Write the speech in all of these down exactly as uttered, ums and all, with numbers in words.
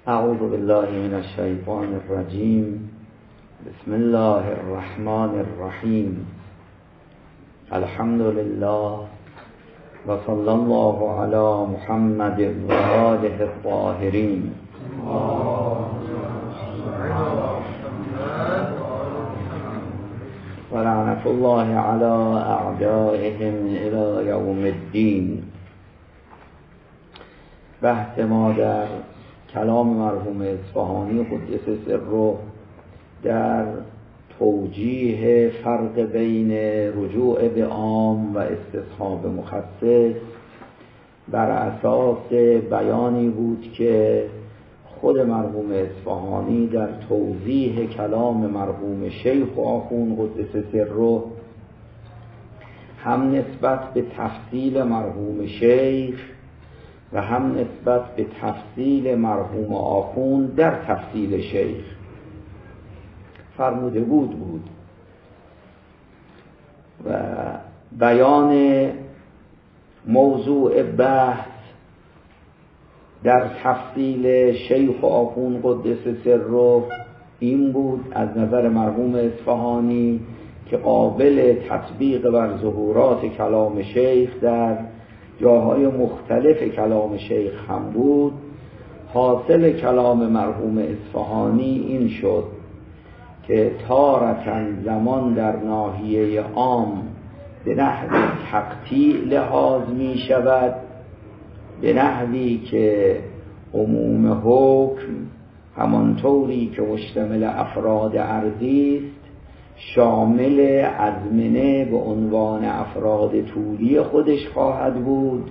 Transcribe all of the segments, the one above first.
اعوذ بالله من الشیطان الرجیم. بسم الله الرحمن الرحیم. الحمد لله و صلی الله علی محمد و آله الطاهرین. و لعنت الله علی اعدائهم الی یوم الدین. بحث ما در کلام مرحوم اصفهانی قدس سره در توجیه فرق بین رجوع به عام و استصحاب مخصص بر اساس بیانی بود که خود مرحوم اصفهانی در توضیح کلام مرحوم شیخ و آخوند قدس سره هم نسبت به تفصیل مرحوم شیخ و هم نسبت به تفصیل مرحوم آخوند در تفصیل شیخ فرموده بود بود و بیان موضوع بحث در تفصیل شیخ و آخوند قدس سره این بود از نظر مرحوم اصفهانی که قابل تطبیق بر ظهورات کلام شیخ در جاهای مختلف کلام شیخ هم بود. حاصل کلام مرحوم اصفهانی این شد که تارتاً زمان در ناحیه عام به نحو تقطیع لحاظ می شود، به نحوی که عموم حکم همانطوری که مشتمل افراد عرضی است شامل ازمنه به عنوان افراد طولی خودش خواهد بود.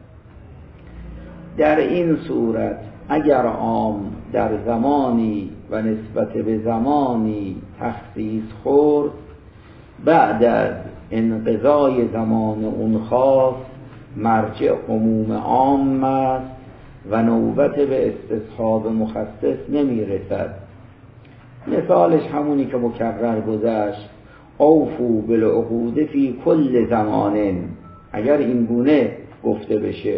در این صورت اگر عام در زمانی و نسبت به زمانی تخصیص خورد، بعد از انقضای زمان اون خاص مرجع عموم عام است و نوبت به استصحاب مخصص نمی رسد. مثالش همونی که مکرر گذشت، اوفو بالعقود فی کل زمان. اگر این گونه گفته بشه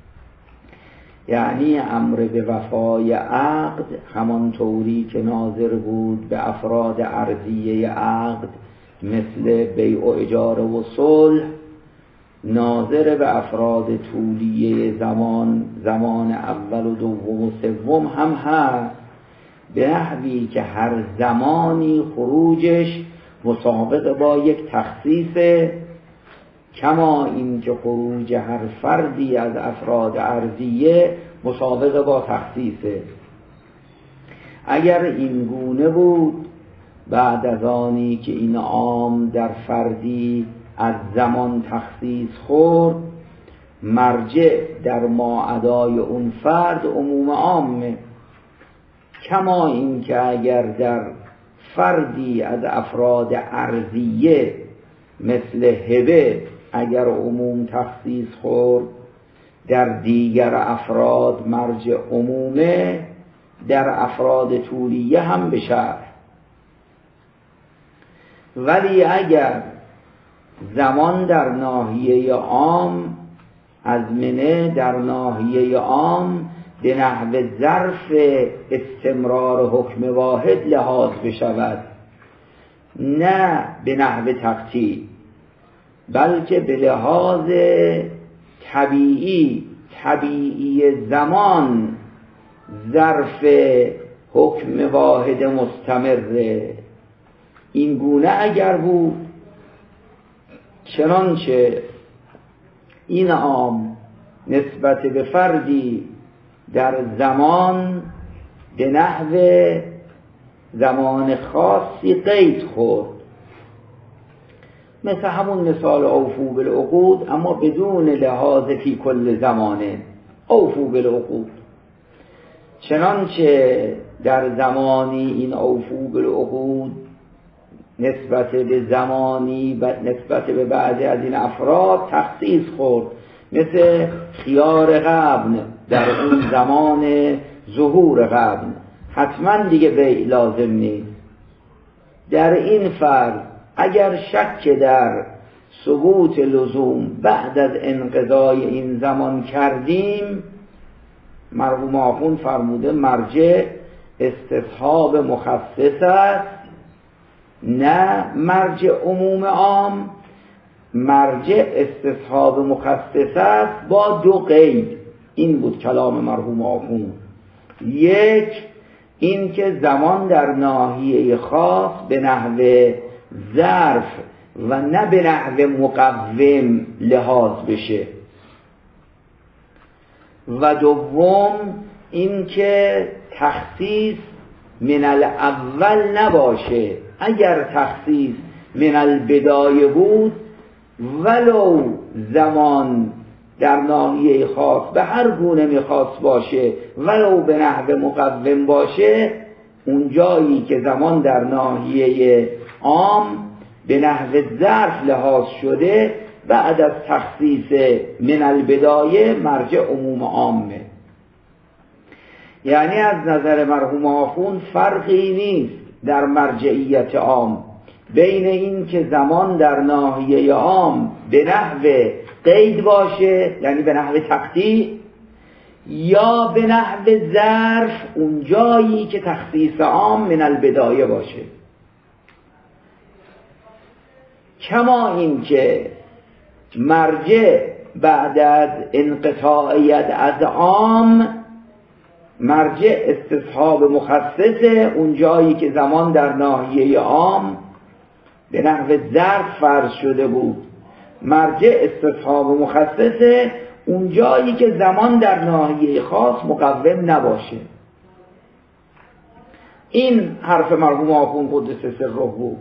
یعنی امر به وفای عقد همانطوری که ناظر بود به افراد عرضیه عقد مثل بیع و اجاره و صلح، ناظر به افراد طولیه زمان زمان اول و دوم و سوم هم هست، به نحوی که هر زمانی خروجش مسابقه با یک تخصیص، کما این که خروج هر فردی از افراد عرضیه مسابقه با تخصیصه. اگر این گونه بود، بعد از آنی که این عام در فردی از زمان تخصیص خورد، مرجع در ماعدای اون فرد عموم عامه، کما این که اگر در فردی از افراد عرضیه مثل هبه اگر عموم تخصیص خورد، در دیگر افراد مرجع عمومه، در افراد طولیه هم بشه. ولی اگر زمان در ناحیه عام ازمنه در ناحیه عام به نحو ظرف استمرار حکم واحد لحاظ بشود، نه به نحو تقطیع، بلکه به لحاظ طبیعی طبیعی زمان ظرف حکم واحد مستمره، این گونه اگر بود، چنانچه این عام نسبت به فردی در زمان به نحو زمان خاصی قید خورد، مثل همون مثال اوفو بالعقود، اما بدون لحاظ فی کل زمانه. اوفو بالعقود چنانچه در زمانی این اوفو بالعقود نسبت به زمانی و نسبت به بعضی از این افراد تخصیص خورد، مثل خیار غبن در اون زمان ظهور غبن حتما دیگه بیع لازم نیست. در این فرض اگر شک در ثبوت لزوم بعد از انقضای این زمان کردیم، مرحوم آخوند فرموده مرجع استصحاب مخصص است نه مرجع عموم عام. مرجع استصحاب مخصص است با دو قید. این بود کلام مرحوم آخوند. یک، این که زمان در ناحیه خاص به نحو ظرف و نه به نحو مقوم لحاظ بشه، و دوم این که تخصیص من الاول نباشه. اگر تخصیص من البدایه بود ولو زمان در ناحیه خاص به هر گونه میخواست باشه ولو به نحو مقوم باشه، اون جایی که زمان در ناحیه عام به نحو ظرف لحاظ شده بعد از تخصیص من البدایه مرجع عموم عامه. یعنی از نظر مرحوم آخوند فرقی نیست در مرجعیت عام بین این که زمان در ناحیه عام به نحو قید باشه یعنی به نحو تقطیع یا به نحو ظرف اون جایی که تخصیص عام من البدایه باشه. کما این که مرجع بعد از انقطاعیت از عام مرجع استصحاب مخصصه اون جایی که زمان در ناحیه عام به نحو ظرف فرض شده بود. مرجع استصحاب مخصصه اون جایی که زمان در ناحیه خاص مقوم نباشه. این حرف مرحوم آخوند قدس سره بود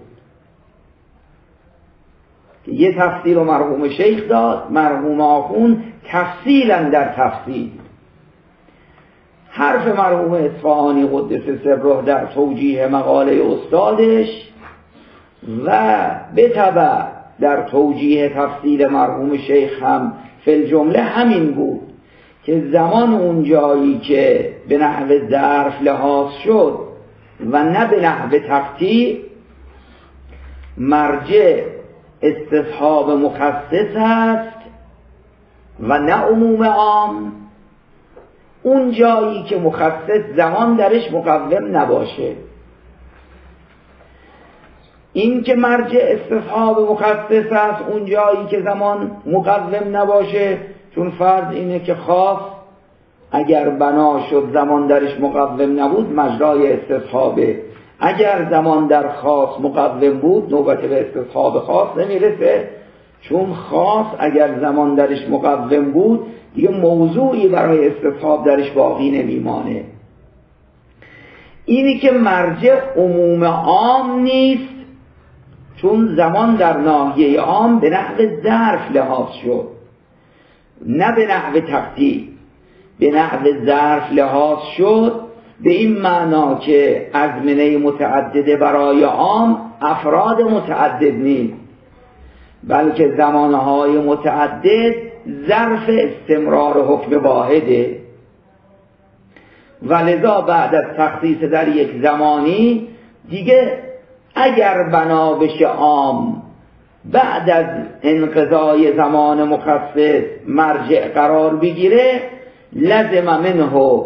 که یه تفسیر و مرحوم شیخ داد، مرحوم آخوند تفصیلا در تفصیل. حرف مرحوم اصفهانی قدس سره در توجیه مقاله استادش و به تبع در توجیه تفصیل مرحوم شیخ هم فی الجمله همین بود که زمان اون جایی که به نحو ظرف لحاظ شد و نه به نحو تقطیع مرجع استصحاب مخصص است و نه عموم عام. اون جایی که مخصص زمان درش مقوم نباشه. این که مرجع استصحاب مخصص است اون جایی که زمان مقوم نباشه، چون فرض اینه که خاص اگر بنا شد زمان درش مقوم نبود مجرای استصحابه، اگر زمان در خاص مقوم بود نوبت به استصحاب خاص نمیرسه، چون خاص اگر زمان درش مقوم بود دیگه موضوعی برای استصحاب درش باقی نمیمانه. اینی که مرجع عموم عام نیست چون زمان در ناحیه عام به نحو ظرف لحاظ شد نه به نحو تقطیع، به نحو ظرف لحاظ شد به این معنا که ازمنه متعدده برای عام افراد متعدد نیست بلکه زمانهای متعدد ظرف استمرار حکم واحده، و لذا بعد از تخصیص در یک زمانی دیگه اگر بنا بشه عام بعد از انقضای زمان مخصص مرجع قرار بگیره لزم منه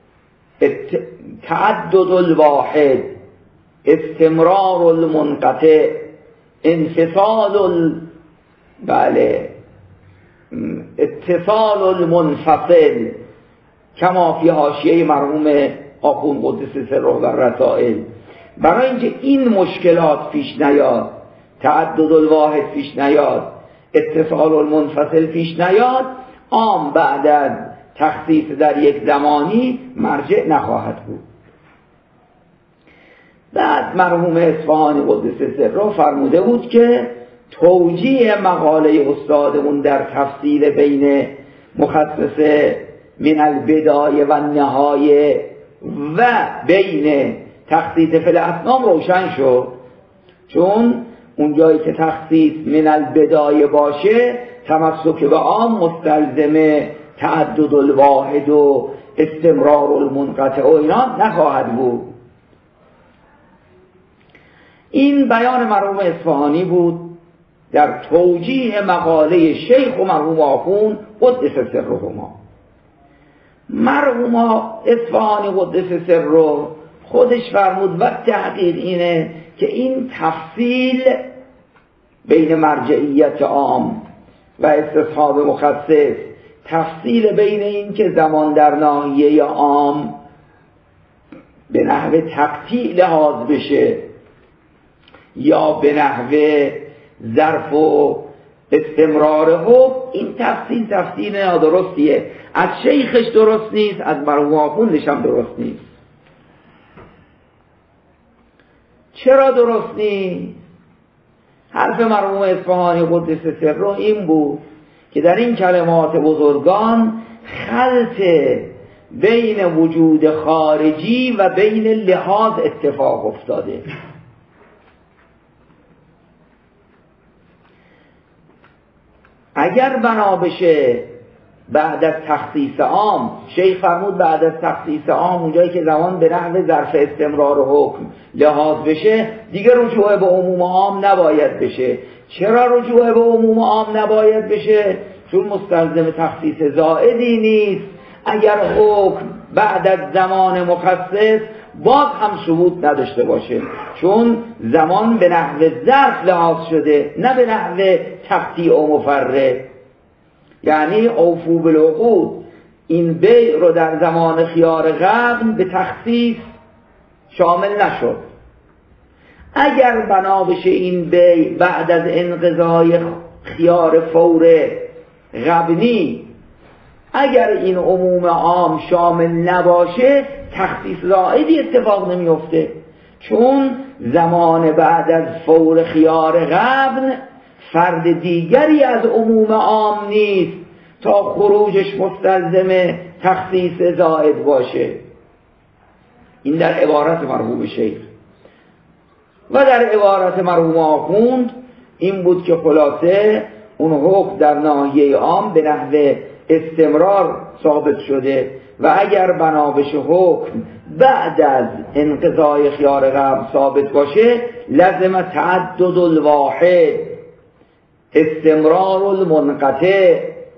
تعدد الواحد استمرار المنقطع انفصال ال... بله اتصال المنفصل کما فی حاشیه مرحوم آخوند قدس سره و رسائل. برای اینکه این مشکلات پیش نیاد، تعدد الواحد پیش نیاد، اتصال المنفصل پیش نیاد، عام بعد از تخصیص در یک زمانی مرجع نخواهد بود. بعد مرحوم اصفهانی قدس سره فرموده بود که توجیه مقاله استادمون در تفصیل بین مخصص من البدایه و نهایه و بین تخصیص فی الاسنام روشن شد، چون اون جایی که تخصیص من البدایه باشه تمسک به عام مستلزم تعدد الواحد و استمرار المنقطع و اینا نخواهد بود. این بیان مرحوم اصفهانی بود در توجیه مقاله شیخ و مرحوم آخوند قدس سرهما. مرحوم اصفهانی قدس سره خودش فرمود و تحقیق اینه که این تفصیل بین مرجعیت عام و استصحاب مخصص، تفصیل بین این که زمان در ناحیه عام به نحو تقطیع لحاظ بشه یا به نحو ظرف و استمرار حکم، این تفصیل تفصیل نادرستیه. از شیخش درست نیست، از مرحوم آخوندش هم درست نیست. چرا درست نیست؟ حرف مرحوم اصفهانی قدس سره این بود که در این کلمات بزرگان خلط بین وجود خارجی و بین لحاظ اتفاق افتاده. اگر بنا بشه بعد از تخصیص عام، شیخ فرمود بعد از تخصیص عام اونجایی که زمان به نحو ظرف استمرار و حکم لحاظ بشه، دیگه رجوع به عموم عام نباید بشه. چرا رجوع به عموم عام نباید بشه؟ چون مستلزم تخصیص زائدی نیست. اگر حکم بعد از زمان مخصص باز هم ثبوت نداشته باشه، چون زمان به نحو ظرف لحاظ شده نه به نحو تقطیع و مفرق. یعنی اوفو بالعقود، این بیع رو در زمان خیار قبل به تخصیص شامل نشد. اگر بنا بشه این بیع بعد از انقضای خیار فور قبلی، اگر این عموم عام شامل نباشه، تخصیص زائدی اتفاق نمیفته، چون زمان بعد از فور خیار قبل فرد دیگری از عموم عام نیست تا خروجش مستلزم تخصیص زائد باشه. این در عبارت مرحوم شیخ. و در عبارت مرحوم آخوند این بود که خلاصه اون حکم در ناحیه عام به نحو استمرار ثابت شده و اگر بنا بشه حکم بعد از انقضای خیار قبل ثابت باشه، لازم تعدد الواحد، استمرار المنقطع،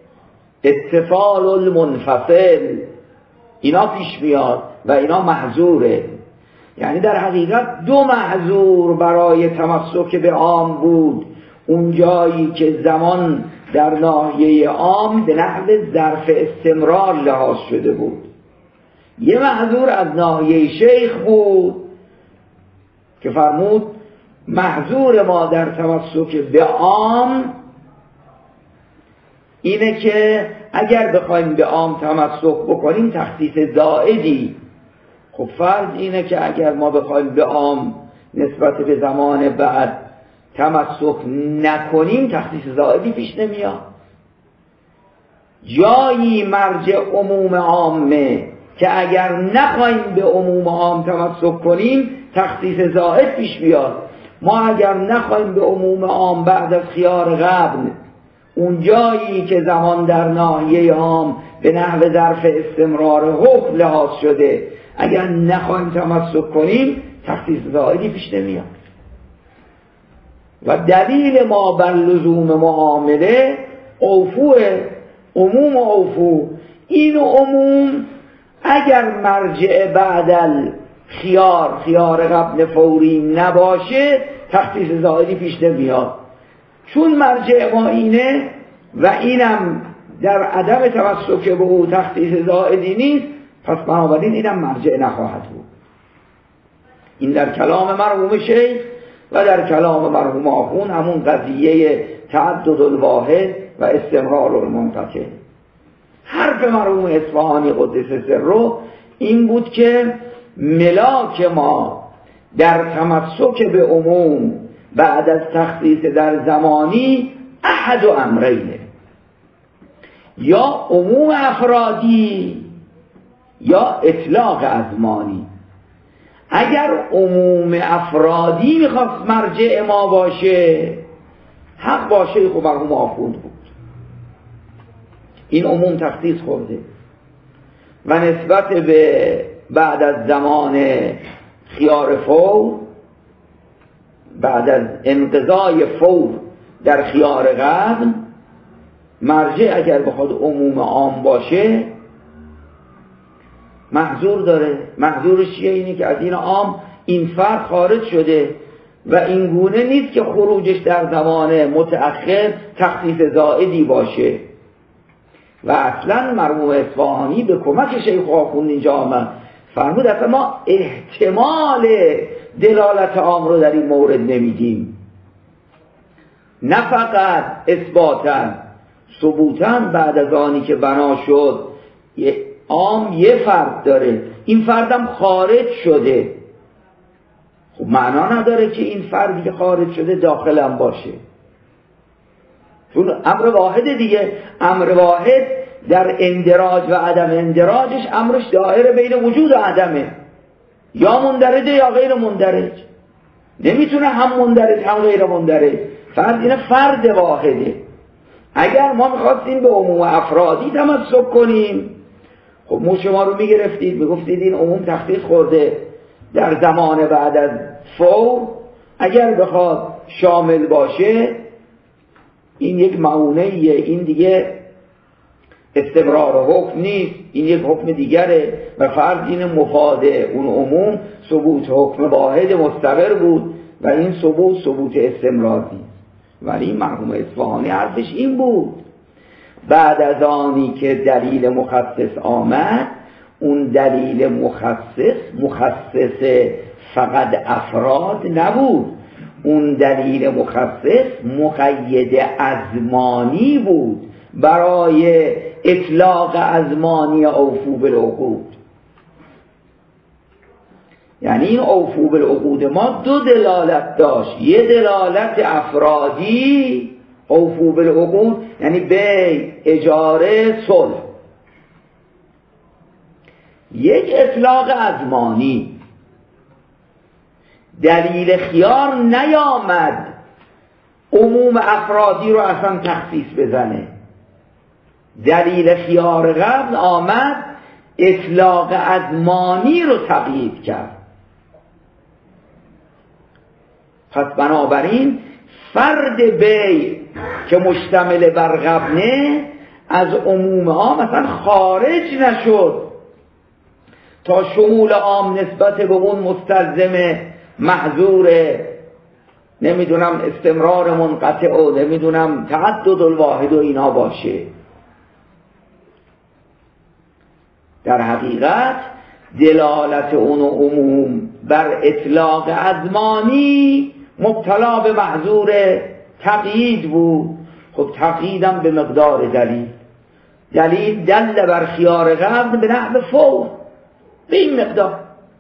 اتصال المنفصل، اینا پیش میاد و اینا محظوره. یعنی در حقیقت دو محظور برای تمسک به عام بود. اون جایی که زمان در ناحیه عام به نحو ظرف استمرار لحاظ شده بود. یه محظور از ناحیه شیخ بود که فرمود محظور ما در تمسک به عام اینه که اگر بخوایم به عام تمسک بکنیم تخصیص زائدی. خب فرض اینه که اگر ما بخوایم به عام نسبت به زمان بعد تمسک نکنیم، تخصیص زائدی پیش نمیاد. جایی مرجع عموم عامه که اگر نخوایم به عموم عام تمسک کنیم تخصیص زائد پیش بیاد. ما اگر نخوایم به عموم عام بعد از خیار قبل، اون جایی که زمان در ناحیه عام به نحو ظرف استمرار حکم لحاظ شده، اگر نخوایم تمسک کنیم تخصیص زائدی پیش نمیاد. و دلیل ما بر لزوم معامله اوفوه، عموم اوفو. این عموم اگر مرجع بعد خیار خیار قبل فوری نباشه تخصیص زائدی پیش نمیاد، چون مرجع ما اینه و اینم در عدم تمسک به او تخصیص زائدی نیست، پس بنابراین اینم مرجع نخواهد بود. این در کلام مرحوم شیخ و در کلام مرحوم آخوند همون قضیه تعدد الواحد و استمرار المنقطع. حرف مرحوم اصفهانی قدس سره این بود که ملاک ما در تمسک به عموم بعد از تخصیص در زمانی احد و امرینه، یا عموم افرادی یا اطلاق ازمانی. اگر عموم افرادی میخواست مرجع ما باشه، حق با شیخ و مرحوم آخوند بود. این عموم تخصیص خورده و نسبت به بعد از زمان خیار فور، بعد از انقضای فور در خیار قبل، مرجع اگر بخواد عموم عام باشه محظور داره. محظورش چیه؟ اینه که از این عام این فرد خارج شده و این گونه نیست که خروجش در زمان متأخر تخصیص زائدی باشه. و اصلا مرحوم اصفهانی به کمک شیخ آخوند اینجا آمد فرمود اصلا ما احتمال دلالت عام رو در این مورد نمیدیم، نه فقط اثباتا، ثبوتا بعد از آنی که بنا شد عام یه فرد داره، این فردم خارج شده. خب معنا نداره که این فردی که خارج شده داخلم باشه، چون امر واحد دیگه. امر واحد در اندراج و عدم اندراجش امرش دائره بین وجود و عدمه، یا مندرجه یا غیر مندرج، نمیتونه هم مندرج هم غیر مندرج. فرد اینه فرد واحده. اگر ما میخواستیم به عموم افرادی تمسک کنیم، خب مو شما رو میگرفتید میگفتید این عموم تخصیص خورده در زمان بعد از فور، اگر بخواد شامل باشه این یک معونهیه، این دیگه استمرار حکم نیست، این یک حکم دیگره و فرض این مفاده اون عموم ثبوت حکم واحد مستقر بود و این ثبوت ثبوت استمرار نیست. ولی مرحوم اصفهانی حرفش این بود بعد از آنی که دلیل مخصص آمد، اون دلیل مخصص مخصص فقط افراد نبود، اون دلیل مخصص مقید ازمانی بود برای اطلاق ازمانی اوفو بالعقود. یعنی این اوفو بالعقود ما دو دلالت داشت، یه دلالت افرادی اوفو بالعقود یعنی بی اجاره صلح، یک اطلاق ازمانی. دلیل خیار نیامد عموم افرادی رو اصلا تخصیص بزنه، دلیل خیار قبل آمد اطلاق ازمانی رو تقیید کرد. پس بنابراین فرد بی که مشتمل بر غبنه از عموم ها مثلا خارج نشد تا شمول عام نسبت به اون مستلزم محظور نمیدونم استمرار منقطع و نمیدونم تعدد الواحد و اینا باشه. در حقیقت دلالت اون عموم بر اطلاق ازمانی مبتلا به محظور تقیید بود. خب تقییدم به مقدار دلیل، دلیل دل بر خیار قبل به نحو فور، به این مقدار.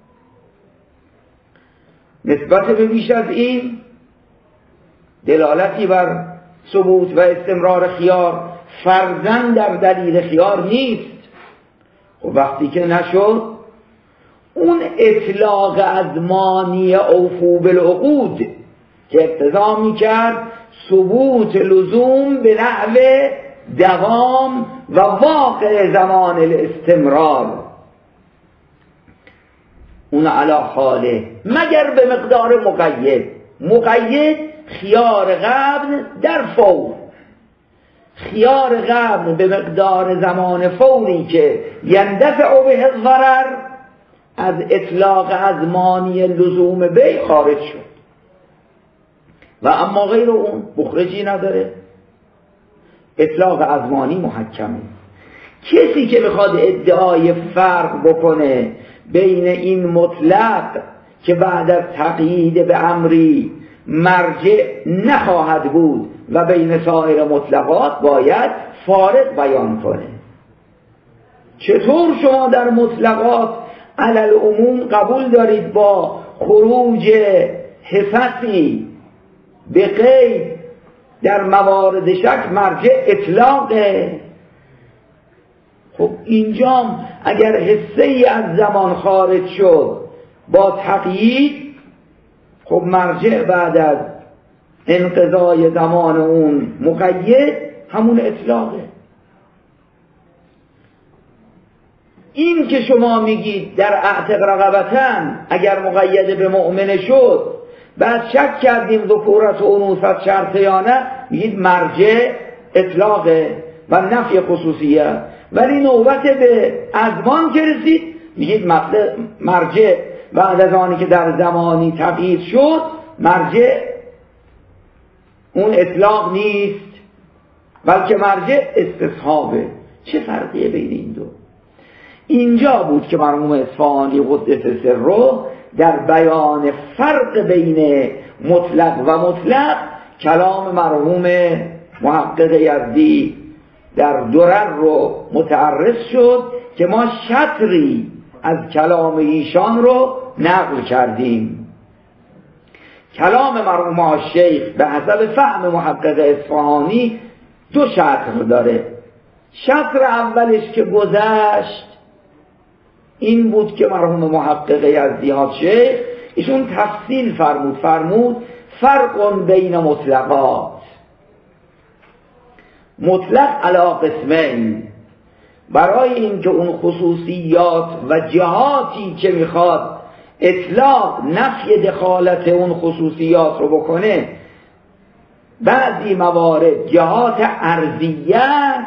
نسبت به بیش از این دلالتی بر ثبوت و استمرار خیار فرضاً در دلیل خیار نیست. خب وقتی که نشد اون اطلاق ازمانی اوفو بالعقود که اقتضا می‌کرد ثبوت لزوم به نحو دوام و واقع زمان الاستمرار، اون علا حاله مگر به مقدار مقید. مقید خیار قبل در فور، خیار قبل به مقدار زمان فوری که یندفع به الضرر از اطلاق ازمانی لزوم بی خارج شد و اما غیر اون مخرجی نداره. اطلاق ازمانی محکمه. کسی که بخواد ادعای فرق بکنه بین این مطلق که بعد از تقیید به امری مرجع نخواهد بود و بین سایر مطلقات باید فارق بیان کنه. چطور شما در مطلقات علل عموم قبول دارید با خروج حفظی به قید در موارد شک مرجع اطلاقه؟ خب اینجام اگر حصه ای از زمان خارج شد با تقیید، خب مرجع بعد از انقضای زمان اون مقید همون اطلاقه. این که شما میگید در اعتق رقبتن اگر مقید به مؤمن شد بعد شک کردیم ذکورت و انوثت شرطه یا نه، میگید مرجع اطلاقه و نفی خصوصیه. ولی نوبت به ازمان که رسید میگید مرجع بعد از آنی که در زمانی تغییر شد، مرجع اون اطلاق نیست بلکه مرجع استصحابه. چه فرقیه بین این دو؟ اینجا بود که مرحوم اصفهانی قدس سره در بیان فرق بین مطلق و مطلق کلام مرحوم محقق یزدی در درر رو متعرض شد که ما شطری از کلام ایشان رو نقل کردیم. کلام مرحوم شیخ به حسب فهم محقق اصفهانی دو شطر داره. شطر اولش که گذشت این بود که مرحوم محقق یزدی ها شیخ ایشون تفصیل فرمود فرمود فرق بین مطلقات، مطلق علی قسمین، برای اینکه اون خصوصیات و جهاتی که میخواد اطلاق نفی دخالت اون خصوصیات رو بکنه، بعضی موارد جهات عرضیه است،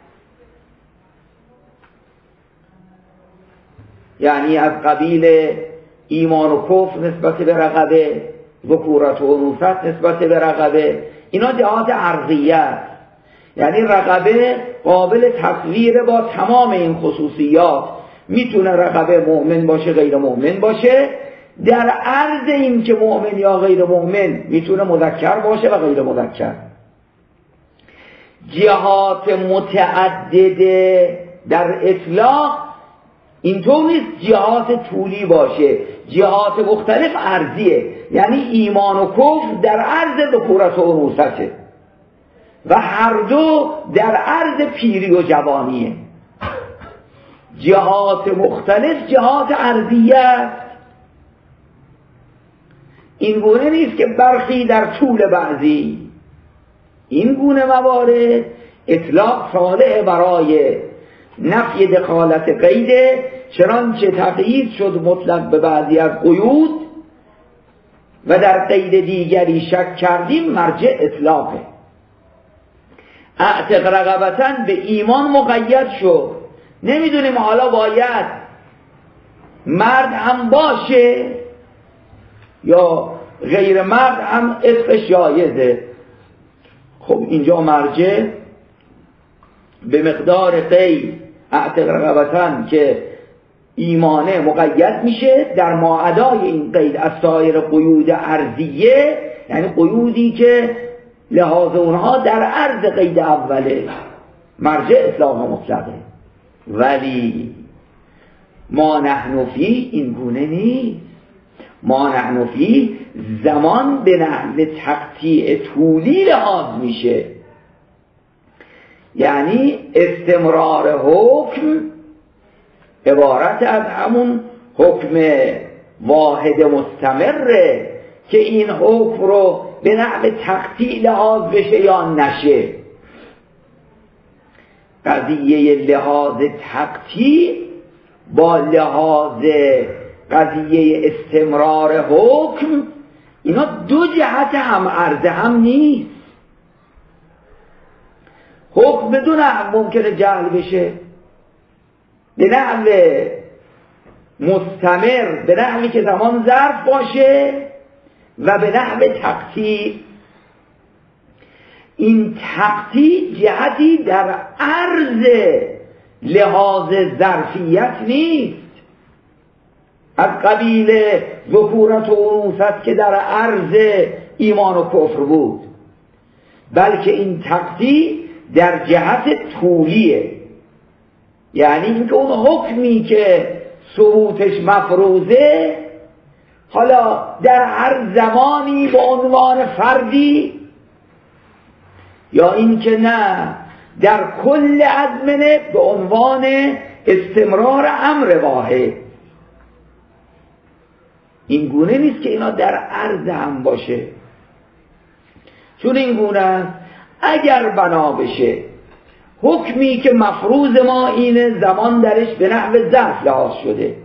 یعنی از قبیل ایمان و کفر نسبت به رقبه، ذکورت و انوثت نسبت به رقبه، اینا جهات عرضیه است، یعنی رقبه قابل تصویر با تمام این خصوصیات، میتونه رقبه مؤمن باشه غیر مؤمن باشه، در عرض این که مؤمن یا غیر مؤمن میتونه مذکر باشه و غیر مذکر. جهات متعدده در اطلاق اینطور نیست جهات طولی باشه، جهات مختلف عرضیه، یعنی ایمان و کفر در عرض ذکورت و انوثته و هر دو در عرض پیری و جوانیه. جهات مختلف جهات عرضیه است. این گونه نیست که برخی در طول بعضی. این گونه موارد اطلاق صالح برای نفی دخالت قیده، چنانچه تقیید شد مطلق به بعضی از قیود و در قید دیگری شک کردیم، مرجع اطلاقه. اعتق رقبتن به ایمان مقید شد، نمیدونیم حالا باید مرد هم باشه یا غیر مرد هم عتقش جایزه. خب اینجا مرجع به مقدار قید اعتق رقبتن که ایمانه مقید میشه در ماعدای این قید از سایر قیود عرضیه، یعنی قیودی که لحاظ اونها در عرض قید اوله، مرجع اطلاق مطلقه. ولی ما نحن فی این گونه نیست. ما نحن فی زمان به نحو تقطیع طولی لحاظ میشه، یعنی استمرار حکم عبارت از همون حکم واحد مستمره که این حکم رو به نحو تقطیع لحاظ بشه یا نشه. قضیه لحاظ تقطیع با لحاظ قضیه استمرار حکم اینا دو جهت هم عرض هم نیست. حکم بدون نحو ممکنه جعل بشه، به نحو مستمر، به نحوی که زمان ظرف باشه و به نحو تقطیع. این تقطیع جهتی در عرض لحاظ ظرفیت نیست، از قبیل ذکورت و انوثت که در عرض ایمان و کفر بود، بلکه این تقطیع در جهت طولیه، یعنی اینکه اون حکمی که ثبوتش مفروضه حالا در هر زمانی به عنوان فردی، یا اینکه نه در کل ازمنه به عنوان استمرار امر واحد. این گونه نیست که اینا در عرض هم باشه، چون این گونه است اگر بنا بشه حکمی که مفروض ما اینه زمان درش به نحو ظرف لحاظ شده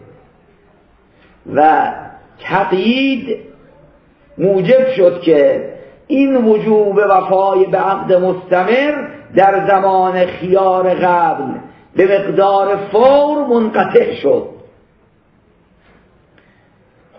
و تقیید موجب شد که این وجوب وفای به عقد مستمر در زمان خیار قبل به مقدار فور منقطع شد،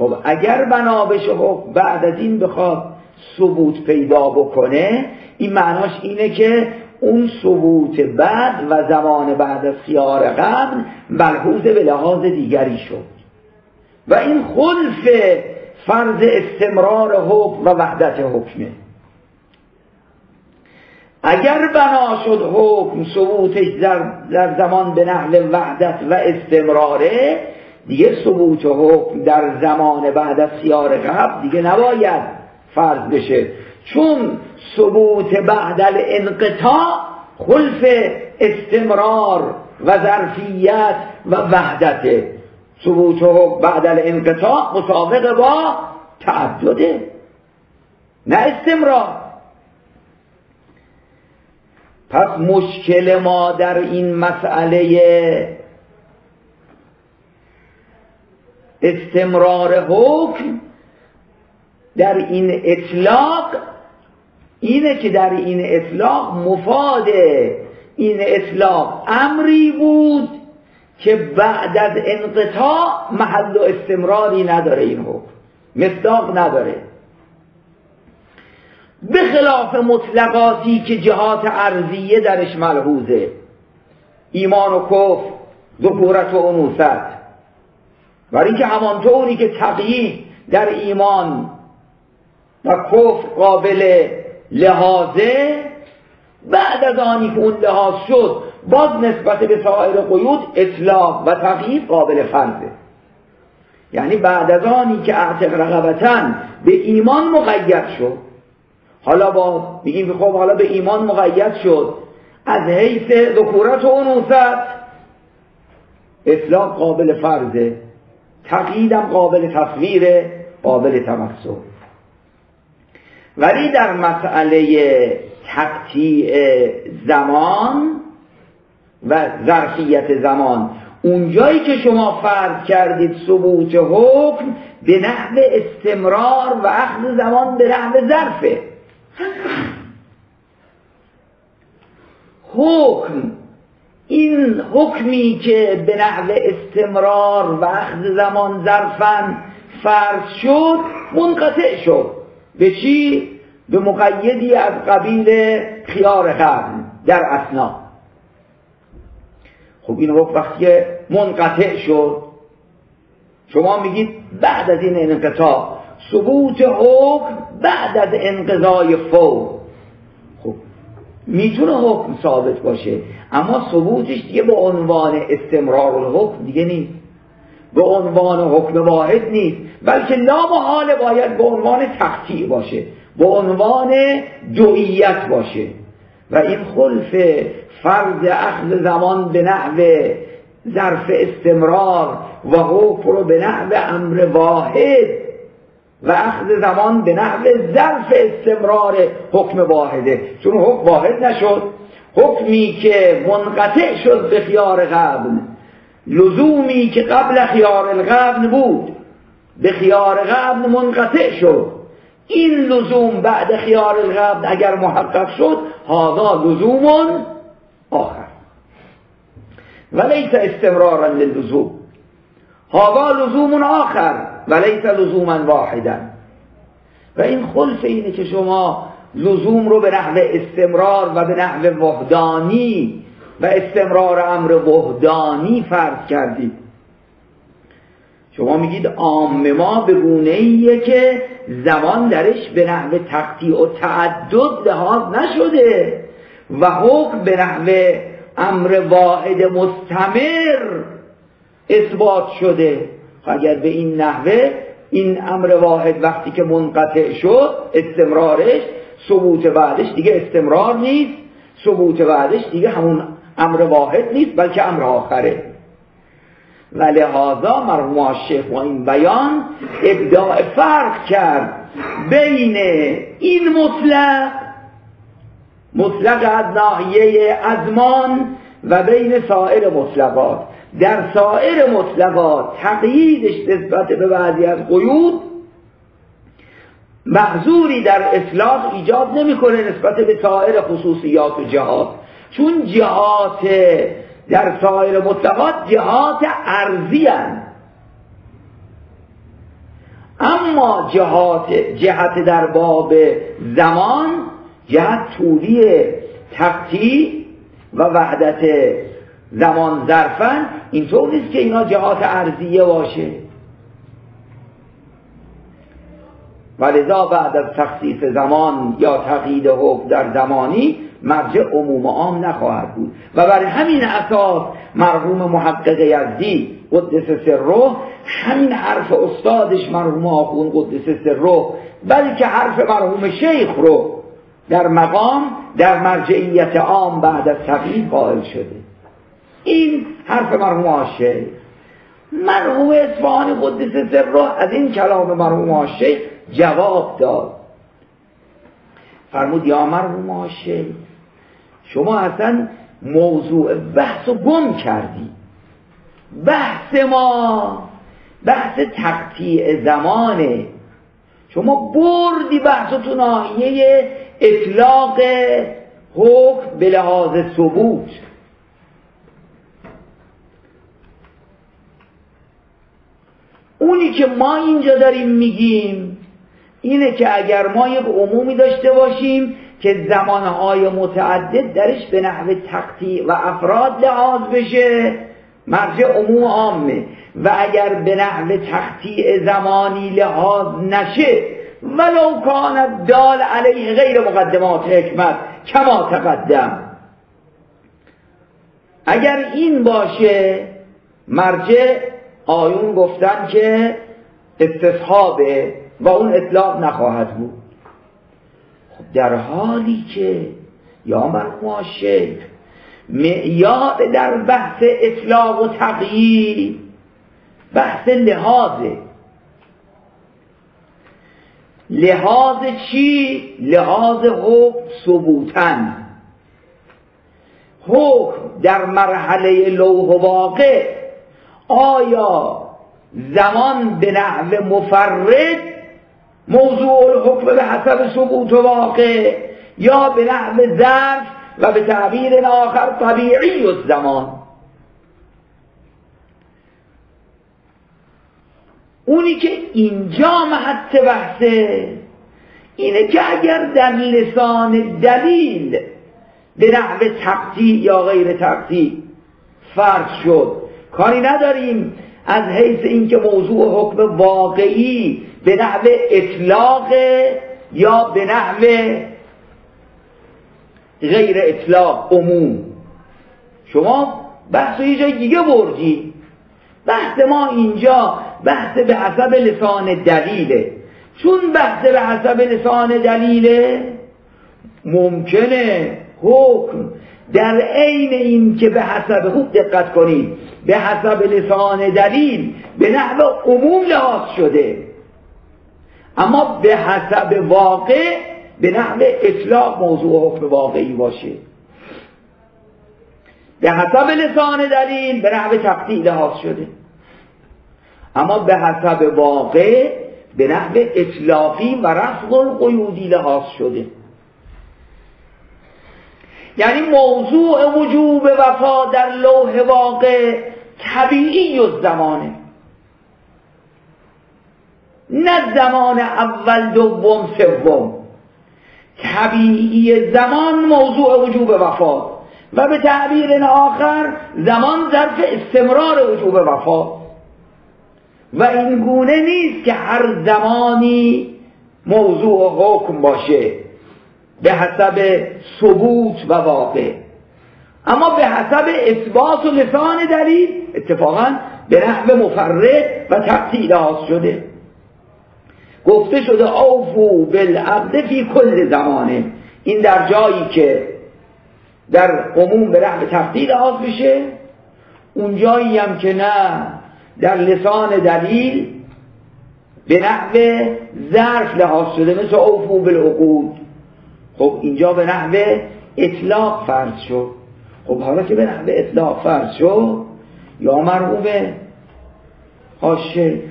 خب اگر بنا بشه خب بعد از این بخواد ثبوت پیدا بکنه، این معناش اینه که اون ثبوت بعد و زمان بعد از خیار قبل ملحوظ به لحاظ دیگری شد و این خلف فرض استمرار حکم و وحدت حکمه. اگر بنا شد حکم ثبوتش در, در زمان به نحو وحدت و استمراره، دیگه ثبوت حکم در زمان بعد از خیار قبل دیگه نباید فرض بشه، چون ثبوت بعد الانقطاع خلف استمرار و ظرفیت و وحدت. ثبوت حکم بعد الانقطاع مسابقه با تعدده، نه استمرار. پس مشکل ما در این مسئله استمرار حکم در این اطلاق اینه که در این اطلاق مفاد این اطلاق امری بود که بعد از انقطاع محل و استمراری نداره، این حکم مصداق نداره، به خلاف مطلقاتی که جهات عرضیه درش ملحوظه، ایمان و کفر، ذکورت و انوثت. برای که همانطوری که تقیید در ایمان و کفر قابل لحاظه، بعد از آنی که اون لحاظ شد باز نسبت به سایر قیود اطلاق و تقیید قابل فرضه. یعنی بعد از آنی که اعتق رقبتن به ایمان مقید شد، حالا با میگیم خب حالا به ایمان مقید شد، از حیث ذکورت و انوثت اطلاق قابل فرضه، تقییدم قابل تصویر، قابل تمثل. ولی در مسئله تقطیع زمان و ظرفیت زمان، اونجایی که شما فرض کردید ثبوت حکم به نحو استمرار و اخذ زمان به نحو ظرفه، حکم این حکمی که به نحو استمرار و اخذ زمان ظرفاً فرض شد منقطع شد. به چی؟ به مقیدی از قبیل خیار قبل در اثنا. خب این حکم وقتی منقطع شد، شما میگید بعد از این انقطاع ثبوت حکم بعد از انقضای فور. خب میتونه حکم ثابت باشه، اما ثبوتش دیگه به عنوان استمرار الحکم دیگه نیست، به عنوان حکم واحد نیست، بلکه لا محاله باید به عنوان تقطیع باشه، به عنوان دوئیت باشه. و این خلف فرض اخذ زمان به نحو ظرف استمرار و حکم رو به نحو امر واحد و اخذ زمان به نحو ظرف استمرار حکم واحده، چون حکم واحد نشد. حکمی که منقطع شد به خیار قبل، لزومی که قبل خیار القبل بود به خیار قبل منقطع شد، این لزوم بعد خیار القبل اگر محقق شد هذا لزوم آخر ولیس استمرارا للزوم، هذا لزوم آخر ولیس لزوما واحدا. و این خلف اینه که شما لزوم رو به نحو استمرار و به نحو وحدانی و استمرار امر وحدانی فرض کردید. شما میگید عام ما به گونه‌ایه که زمان درش به نحو تقطیع و تعدد لحاظ نشده و حکم به نحو امر واحد مستمر اثبات شده. اگر به این نحوه این امر واحد وقتی که منقطع شد استمرارش، ثبوت بعدش دیگه استمرار نیست، ثبوت بعدش دیگه همون امر واحد نیست بلکه امر آخره. و لحاظا مرحوم شیخ با این بیان ابداع فرق کرد بین این مطلق مطلق از ناحیه ازمان و بین سایر مطلقات. در سایر مطلقات تقییدش نسبت به بعضی از قیود محظوری در اطلاق ایجاد نمیکنه نسبت به سایر خصوصیات و جهات، چون جهات در سایر مطلقات جهات عرضی هستند. اما جهات جهت در باب زمان، جهت طولی تقطیع و وحدت زمان ظرفاً، اینطور نیست که اینا جهات ارضیه باشه. ولذا بعد از تخصیص زمان یا تقیید حکم در زمانی مرجع عموم عام نخواهد بود و بر همین اساس مرحوم محقق یزدی قدس سره همین حرف استادش مرحوم آخوند قدس سره بلکه حرف مرحوم شیخ رو در مقام در مرجعیت عام بعد از تقیید قائل شده. این حرف مرحوم شیخ. مرحوم اصفهانی قدس سره از این کلام مرحوم شیخ جواب داد، فرمود یا مرحوم شیخ شما اصلا موضوع بحث رو گم کردی. بحث ما بحث تقطیع زمانه، شما بردی بحث تو ناحیه اطلاق حکم به لحاظ ثبوت. اونی که ما اینجا داریم میگیم اینه که اگر ما یک عمومی داشته باشیم که زمانهای متعدد درش به نحو تقطیع و افراد لحاظ بشه، مرجع عموم عامه، و اگر به نحو تقطیع زمانی لحاظ نشه ولو کانت دال علیه غیر مقدمات حکمت کما تقدم، اگر این باشه مرجع آیون گفتن که استصحابه و اون اطلاق نخواهد بود. خب در حالی که یا مرحوم شیخ معیار در بحث اطلاق و تقیید بحث لحاظه. لحاظ چی؟ لحاظ حکم ثبوتن. حکم در مرحله لوح و واقع آیا زمان به نحو مفرد موضوع الحکم به حسب ثبوت و واقع یا به نحو ظرف و به تعبیر آخر طبیعی الزمان؟ اونی که اینجا محط بحثه اینه که اگر در لسان دلیل به نحو تقطیع یا غیر تقطیع فرض شد، کاری نداریم از حیث اینکه موضوع حکم واقعی به نحو اطلاق یا به نحو غیر اطلاق عموم. شما بحث یه جای دیگه بردی. بحث ما اینجا بحث به حسب لسان دلیله. چون بحث به حسب لسان دلیله ممکنه حکم در عین این که به حسب خوب دقت کنید به حسب لسان دلیل به نحو عموم لحاظ شده، اما به حسب واقع به نحو اطلاق موضوع حکم واقعی باشه. به حسب لسان دلیل به نحو تقطیع لحاظ شده، اما به حسب واقع به نحو اطلاقی و رفض القیودی لحاظ شده. یعنی موضوع وجوب وفا در لوح واقع طبیعی الزمانه، نه زمان اول دوم سوم. طبیعی زمان موضوع وجوب وفا و به تعبیر آخر زمان ظرف استمرار وجوب وفا، و این گونه نیست که هر زمانی موضوع حکم باشه به حسب ثبوت و واقع، اما به حسب اثبات و لسان دلیل اتفاقا به نحو مفرد و تقطیع لحاظ شده. گفته شده اوفو بالعقد فی کل زمانه، این در جایی که در عموم به نحو تقطیع لحاظ بشه، اون جایی هم که نه در لسان دلیل به نحو ظرف لحاظ شده، مثل اوفو بالعقود. خب اینجا به نحو اطلاق فرض شد. خب حالا که به نحو اطلاق فرض شد یا مرحوم حاشیه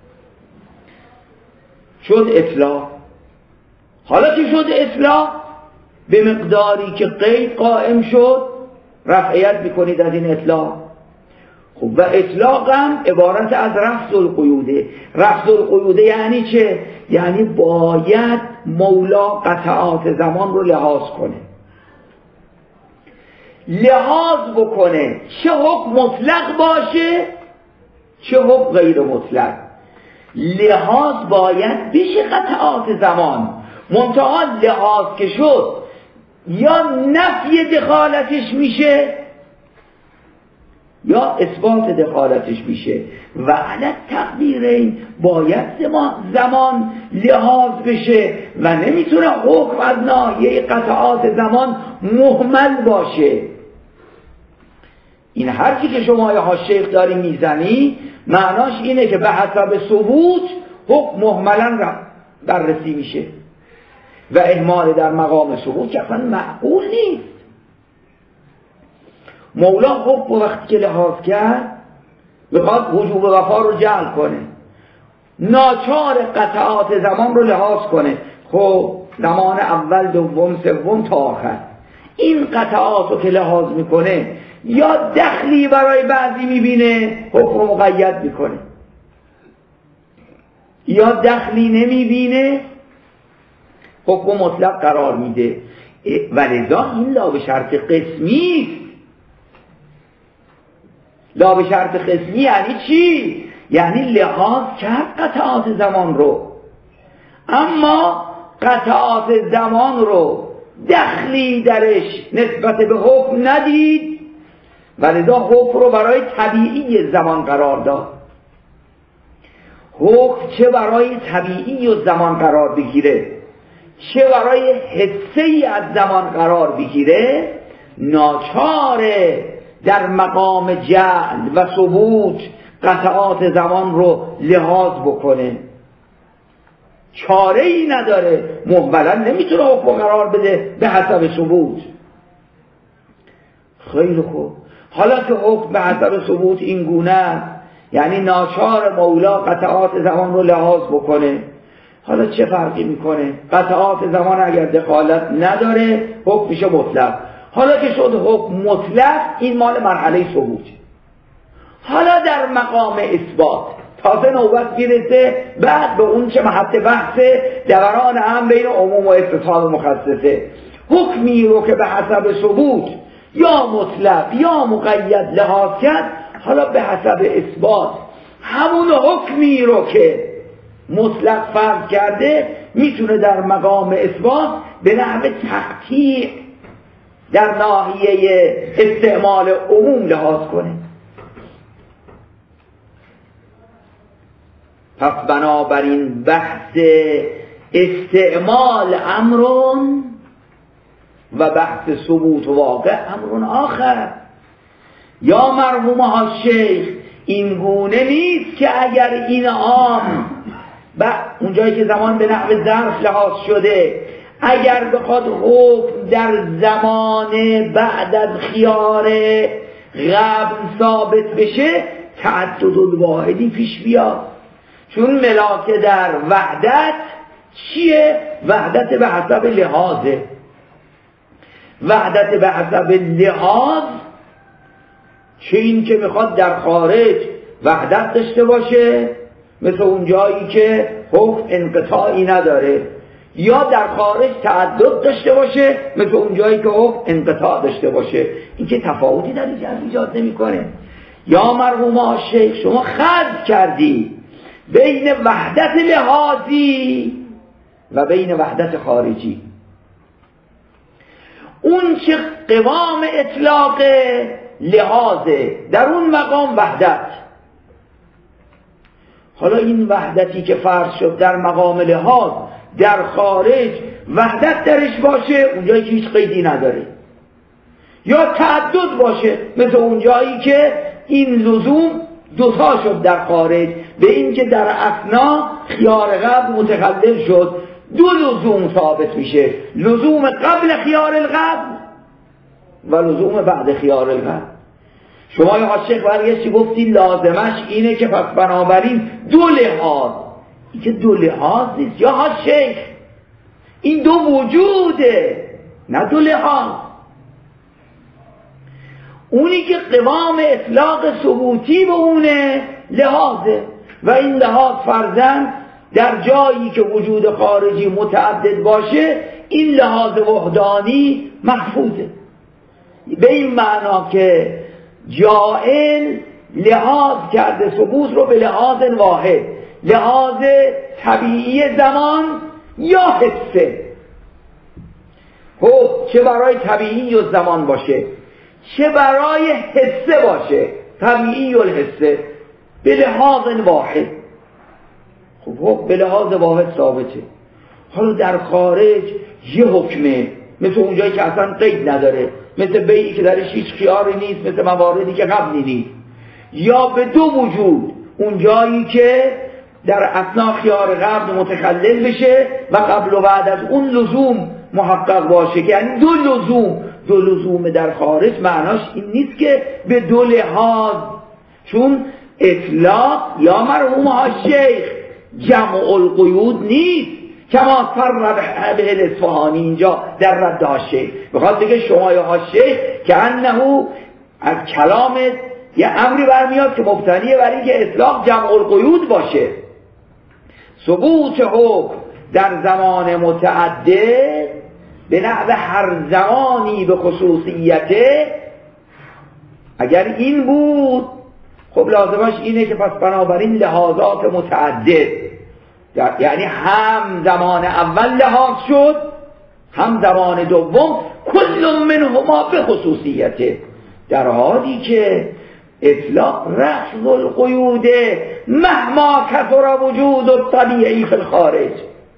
شد اطلاق. حالا که شد اطلاق به مقداری که قید قائم شد رفعیت میکنید از این اطلاق. خب و اطلاق هم عبارت از رفض القیوده. رفض القیوده یعنی چه؟ یعنی باید مولا قطعات زمان رو لحاظ کنه، لحاظ بکنه، چه حکم مطلق باشه چه حکم غیر مطلق، لحاظ باید بشه قطعات زمان. منتها لحاظ که شد یا نفی دخالتش میشه یا اثبات دخالتش میشه و علی تقدیرین باید زمان لحاظ بشه و نمیتونه حکم از ناحیه قطعات زمان مهمل باشه. این حرفی که شما یا شیخ داری میزنی معناش اینه که به حسب ثبوت حکم مهملا بررسی میشه و اهمال در مقام ثبوت که اصلا معقول نیست. مولا حکم وقتی که لحاظ کرد میخواد وجوب وفا رو جعل کنه، ناچار قطعات زمان رو لحاظ کنه. خب زمان اول دوم سوم تا آخر این قطعات رو که لحاظ میکنه یا دخلی برای بعضی میبینه حکم رو مقید میکنه یا دخلی نمیبینه حکم مطلق قرار میده. ولذا این لا به شرط قسمی است. لا به شرط قسمی یعنی چی؟ یعنی لحاظ کرد قطعات زمان رو، اما قطعات زمان رو دخلی درش نسبت به حکم ندید ولذا حکم رو برای طبیعی زمان قرار داد. حکم چه برای طبیعی و زمان قرار بگیره چه برای حسه‌ای از زمان قرار بگیره ناچاره در مقام جعل و ثبوت قطعات زمان رو لحاظ بکنه، چاره ای نداره، مهملا نمیتونه حکم قرار بده به حسب ثبوت. خیلی خوب، حالا که حکم به حسب ثبوت این گونه یعنی ناچار مولا قطعات زمان رو لحاظ بکنه، حالا چه فرقی میکنه؟ قطعات زمان اگر دخالت نداره حکم میشه مطلق. حالا که شد حکم مطلق این مال مرحله ثبوت. حالا در مقام اثبات تازه نوبت میرسه بعد به اون چه محط بحثه دوران هم بین عموم و اختصاص مخصصه. حکمی رو که به حسب ثبوت یا مطلق یا مقید لحاظ کرد حالا به حسب اثبات همون حکمی رو که مطلق فرض کرده میتونه در مقام اثبات به نحو تحقیق در ناحیه استعمال عموم لحاظ کنه. پس بنابراین بحث استعمال امرون و بحث ثبوت واقع امرون آخر. یا مرحوم ها شیخ این گونه نیست که اگر این عام و اونجایی که زمان به نحو ظرف لحاظ شده اگر بخواد حکم در زمان بعد از خیار قبل ثابت بشه تعدد الواحدی پیش بیاد، چون ملاک در وحدت چیه؟ وحدت به حسب لحاظه. وحدت به حسب لحاظ چه این که میخواد در خارج وحدت داشته باشه مثل اون جایی که حکم انقطاعی نداره، یا در خارج تعدد داشته باشه مثل اون جایی که حکم انقطاع داشته باشه. این که تفاوتی در اینجا ایجاد نمیکنه. یا مرحوم شیخ شما خلط کردی بین وحدت لحاظی و بین وحدت خارجی. اون چه قوام اطلاق لحاظه در اون مقام وحدت. حالا این وحدتی که فرض شد در مقام لحاظ در خارج وحدت درش باشه اونجایی که هیچ قیدی نداره، یا تعدد باشه مثل اونجایی که این لزوم دوتا شد در خارج به این که در اثنا خیار قبل متخلل شد دو لزوم ثابت میشه، لزوم قبل خیار القبل و لزوم بعد خیار القبل. شما یا شیخ برگشتی گفتی لازمش اینه که پس بنابراین دو لحاظ، این که دو لحاظ نیست یا شیخ، این دو وجوده نه دو لحاظ. اونی که قوام اطلاق ثبوتی به اونه لحاظه و این لحاظ فرضاً در جایی که وجود خارجی متعدد باشه این لحاظ وحدانی محفوظه، به این معنا که جائل لحاظ کرده ثبوت رو به لحاظ واحد، لحاظ طبیعی زمان یا حسه. خب چه برای طبیعی و زمان باشه چه برای حسه باشه، طبیعی و حسه به لحاظ واحد. خب خب به لحاظ واحد ثابته. حالا در خارج یه حکمه، مثل اونجایی که اصلا قید نداره، مثل بیعی که درش هیچ خیاری نیست، مثل مواردی که قبلی نیست، یا به دو وجود، اونجایی که در اثناء خیار قبل متخلل بشه و قبل و بعد از اون لزوم محقق باشه، که یعنی دو لزوم. دو لزوم در خارج معناش این نیست که به دو لحاظ، چون اطلاق یا مرحوم ها شیخ جمع القیود نیست کما فر به الاصفهانی اینجا در رد ها شیخ بخواد بگه شما یا ها شیخ که انه از کلام یه امری برمیاد که مبتنیه برای اینکه اطلاق جمع القیود باشه. ثبوت حکم در زمان متعدد به نحو هر زمانی به خصوصیته، اگر این بود خب لازمش اینه که پس بنابراین لحاظات متعدد، یعنی هم زمان اول لحاظ شد هم زمان دوم، کل منهما به خصوصیته، در حالی که اطلاق رفض القیود مهما کثر وجود الطبیعی فی الخارج.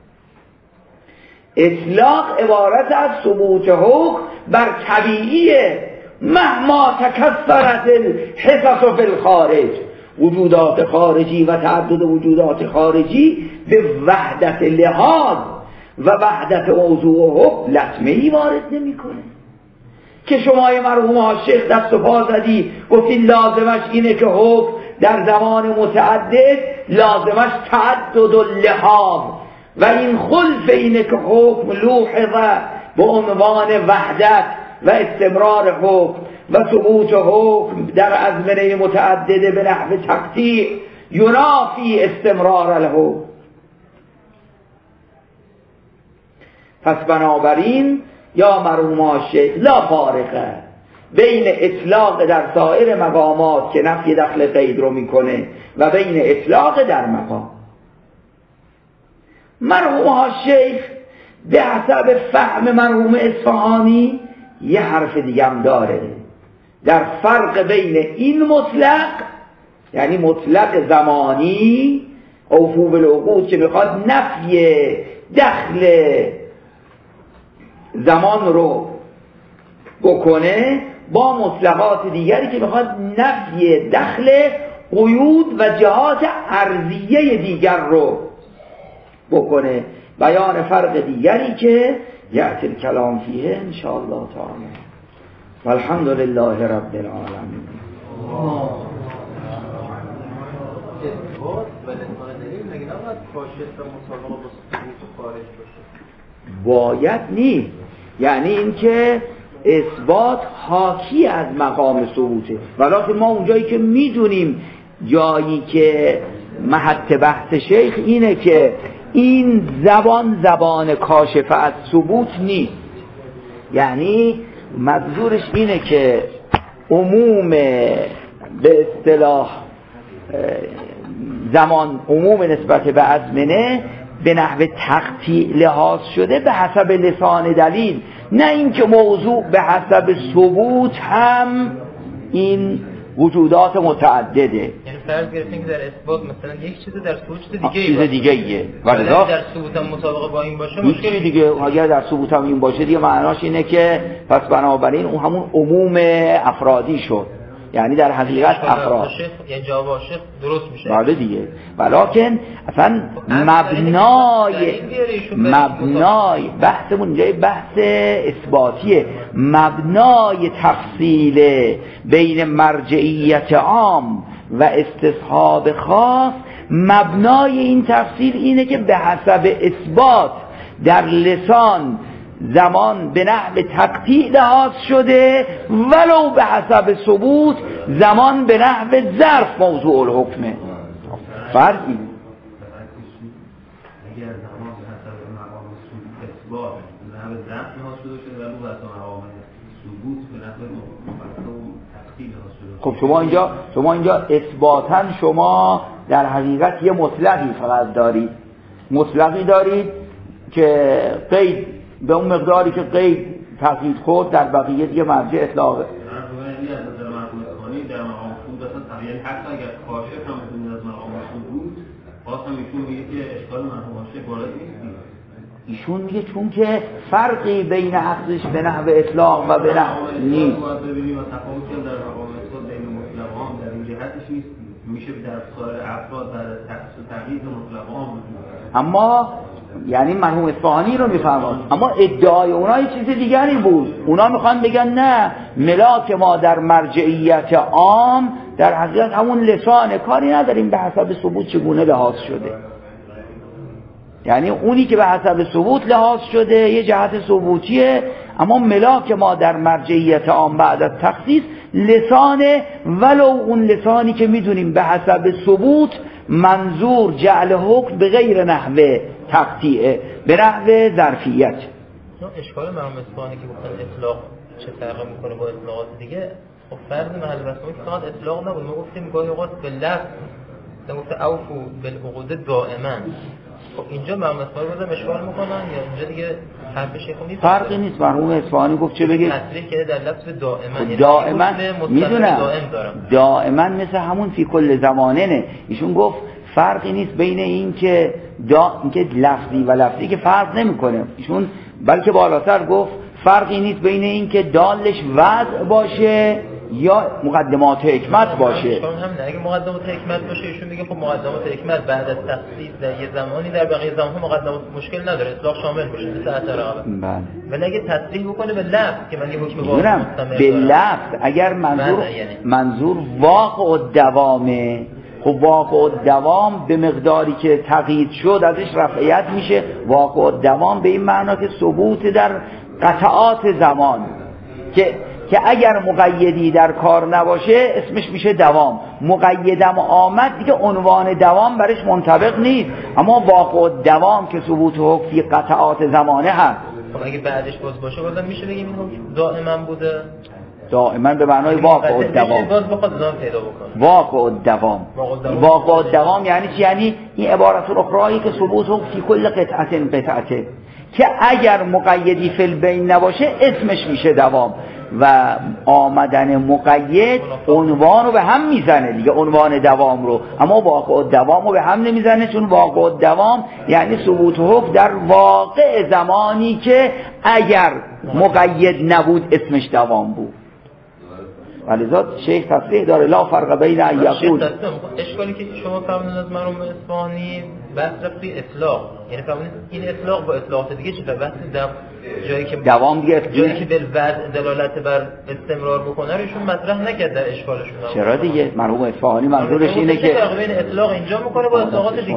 اطلاق عبارت از ثبوت حکم بر طبیعیه مهما تکثرت الحصص فی الخارج، وجودات خارجی و تعدد وجودات خارجی به وحدت لحاظ و وحدت موضوع و حکم لطمه‌ای وارد نمی‌کنه. که شما مرحوم ها شیخ دست و پا زدی گفتی لازمش اینه که حکم در زمان متعدد لازمش تعدد اللحاظ و این خلف اینه که حکم لوحظه به عنوان وحدت و استمرار حکم و ثبوت حکم در ازمنه متعدده به نحو تقطیع ینافی استمرار الحکم. پس بنابراین یا مرحوم شیخ لا فارقه بین اطلاق در سایر مقامات که نفی دخل قید رو میکنه و بین اطلاق در مقام. مرحوم شیخ به حسب فهم مرحوم اصفهانی یه حرف دیگه هم داره در فرق بین این مطلق، یعنی مطلق زمانی اوفو بالعقود که میخواد نفی دخل زمان رو بکنه، با مطلقات دیگری که میخواد نفی دخل قیود و جهات ارضیه دیگر رو بکنه. بیان فرق دیگری که یأتی الکلام فیه انشاءالله تعالی. والحمد لله رب العالمین. باید نیست، یعنی اینکه اثبات حاکی از مقام ثبوته، ولی ما اونجایی که میدونیم جایی که محط بحث شیخ اینه که این زبان زبان کاشف از ثبوت نیست، یعنی منظورش اینه که عموم به اصطلاح زمان عموم نسبت به ازمنه به نحو تقطیع لحاظ شده به حسب لسان دلیل، نه اینکه موضوع به حسب ثبوت هم این وجودات متعدده. یعنی فرض گرفتیم که در اثبات مثلا یک چیز در ثبوت چیز دیگه چیز دیگه ایه، ولی در ثبوت هم مطابق با این باشه مشکلی دیگه. اگر در ثبوت هم این باشه دیگه معناش اینه که پس بنابراین اون همون عموم افرادی شد، یعنی در حقیقت افراد یعنی جواب عاشق درست میشه. بله دیگه، ولیکن اصلا مبنای مبنای بحثمون اینجای بحث اثباتیه، مبنای تفصیل بین مرجعیت عام و استصحاب خاص، مبنای این تفصیل اینه که به حسب اثبات در لسان زمان به نحو تقطیع لحاظ شده ولو به حسب ثبوت زمان به نحو ظرف موضوع الحکمه. فرقی اگر زمان به حسب مقام اثبات به نحو ظرف لحاظ شده شده ولو به حسب مقام ثبوت به نحو تقطیع لحاظ شده. خب شما اینجا شما اینجا اثباتاً شما در حقیقت یه مطلقی فقط دارید، مطلقی دارید که قید به اون مقداری که قید تقیید خود در بقیه دیگه مرجع اطلاقه. در مقام خانی در مقام ثبوت اصلا تغییر حتی اگر کاشف هم بدون از مقام ثبوت باز هم ایشون میگه که اشکال مرحوم کاشف وارد نیست. ایشون میگه چون که فرقی بین عقدش به نحو اطلاق و به نحو نیست. باید ببینیم و تفاوتی هم در مقام اثبات بین مطلقان در این جهتش نیست. میشه در سایر افراد بعد از تخصیص و تقیید مطلقان. اما یعنی مرحوم اصفهانی رو میفرماد، اما ادعای اونا یه چیز دیگری بود. اونا میخوان بگن نه، ملاک ما در مرجعیت عام در حقیقت همون لسانه، کاری نداریم به حسب ثبوت چگونه لحاظ شده. یعنی اونی که به حسب ثبوت لحاظ شده یه جهت ثبوتیه، اما ملاک ما در مرجعیت عام بعد از تخصیص لسانه، ولو اون لسانی که میدونیم به حسب ثبوت منظور جعل حکم به غیر نحو تقطیعه، به نحو ظرفیت. اشکال مرحوم اصفهانی که گفتن اطلاق چه فرقی میکنه با اطلاقات دیگه، خب فرض محل بحث ما که فقط اطلاق نبود، ما گفتیم گاهی اوقات به لفظ گفته اوفو بالعقود دائما. خب اینجا مرحوم اصفهانی بودن اشکال میکنن یا اینجا دیگه حرف شیخ نیست؟ فرقی نیست. مرحوم اصفهانی گفت چه بگه؟ تصریح کرده در لفظ دائما. دائما میدونم دائم دائما مثل همون فی کل زمانه نه. ایشون گفت فرقی نیست بین این که دا این که لفظی و لفظی که فرق نمیکنه. ایشون بلکه بالاتر گفت فرقی نیست بین این که دالش وضع باشه یا مقدمات حکمت باشه. شما هم نه اگه مقدمات حکمت باشه ایشون میگه خب مقدمات حکمت بعد از تخصیص در یه زمانی در بقیه زمان مقدمات مشکل نداره، اطلاق شامل میشه مثل اثر رقابت. بله. ولی اگه تصریح بکنه به لفظ که من یه حکم واقع مستمر به لفظ اگر منظور یعنی. منظور واقع و دوامه، خب واقع و دوام به مقداری که تقیید شد ازش رفعیت میشه. واقع و دوام به این معنا که ثبوت در قطعات زمان که که اگر مقیدی در کار نباشه اسمش میشه دوام. مقیدم آمد دیگه عنوان دوام برش منطبق نیست، اما واقع و دوام که ثبوت حکم فی قطعات زمانه هست. خب اگه بعدش باز باشه بازم میشه بگیم این حکم دائما بوده، دائما به معنای واقع و دوام. باز بخواد دوام پیدا بکنه. واقع و دوام. واقع و دوام یعنی چی؟ یعنی این عبارت الاخرایی که ثبوت حکم فی کل قطعه قطعه که اگر مقیدی فی البین نباشه اسمش میشه دوام. و آمدن مقید عنوان رو به هم میزنه دیگه، عنوان دوام رو، اما واقع و دوام رو به هم نمیزنه، چون واقع و دوام یعنی ثبوت حکم در واقع زمانی که اگر مقید نبود اسمش دوام بود. ولذا شیخ تصریح داره لا فرق بین ان یقول. اشکالی که شما فرمودید از مرحوم اصفهانی بحث رفتی اطلاق، یعنی فرمودید این اطلاق با اطلاقات دیگه چه بحث در جایی که دوام دیگه جایی که بالوضع دلالت بر استمرار بکنه رو ایشون مطرح نکرد در اشکالشون. چرا دیگه؟ مرحوم اصفهانی منظورش اینه که فرق بین اطلاق اینجا میکنه با اطلاقات دیگه.